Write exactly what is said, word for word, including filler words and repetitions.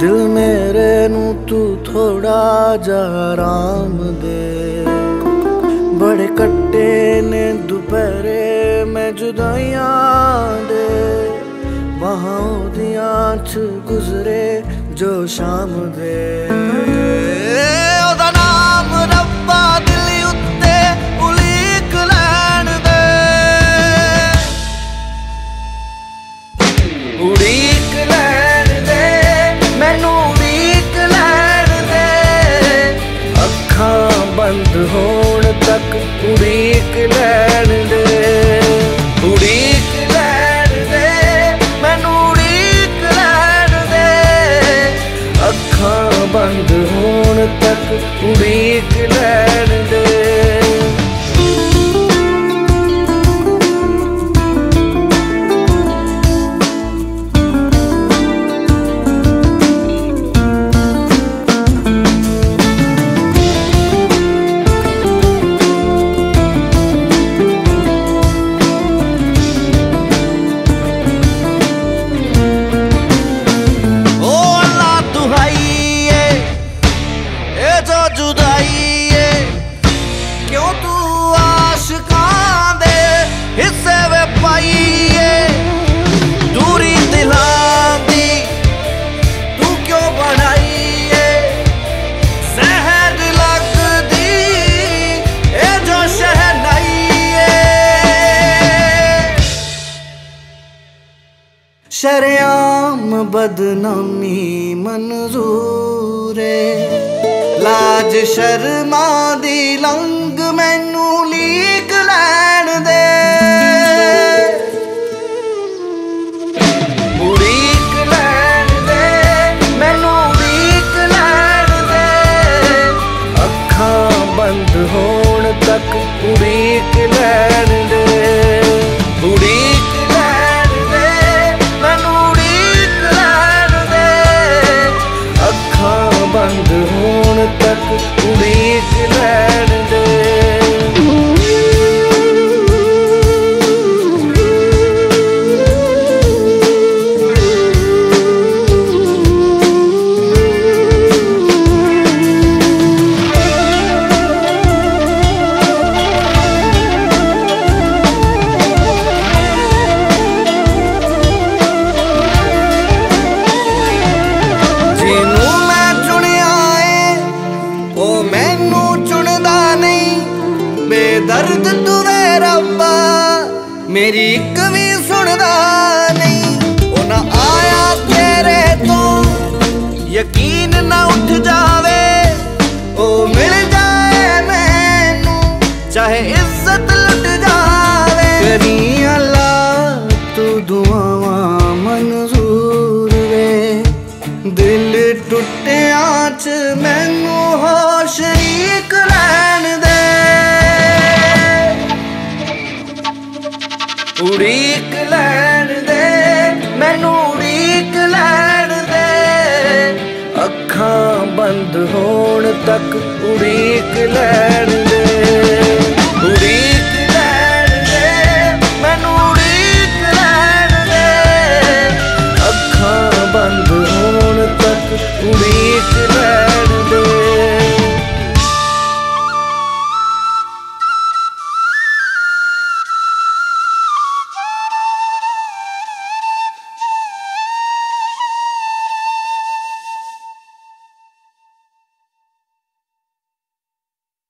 दिल मेरे नू तू थोड़ा जा आराम दे। बड़े कट्टे ने दोपहरे में जुदाइयां दे, वहां दियां च गुजरे जो शाम दे। ओदा नाम रब्बा दिल उत्ते उलीक लैण दे, उड़ीक लैण दे मैनू उड़ीक लैण दे। अखां बंद होण तक उड़ीक लैण दे, उड़ीक लैण दे मैनू उड़ीक लैण दे। अखां बंद होण तक उड़ीक लैण दे। क्यों तू आशिकां दे हिस्से वे पाईए, दूरी दिलां दी तू क्यों बनाईए। सहज लगदी ए जो शहनाईए, शरेआम बदनामी मंजूर है। लाज शर्मा दी लंग मैनू लीक लैण दे, उड़ीक लैण दे मैनू उड़ीक लैण दे। अखां बंद होण तक उड़ीक लैण दे, उड़ीक लैण दे मैनू उड़ीक लैण दे। अखां बंद होण तक उड़ीक लैण दे। बेदर्द तू वे रब्बा मेरी एक भी सुनदा नहीं। ओ ना आया तेरे तो यकीन ना उठ जावे, ओ मिल जाए मैनू चाहे इज्जत लुट जावे। करी अल्लाह तू दुआवां मंजूर वे, दिल टुटिया च मैनू हो शरीक लैण दे, उड़ीक लैण दे मैनू उड़ीक लैण दे। अखां बंद होण तक उड़ीक लैण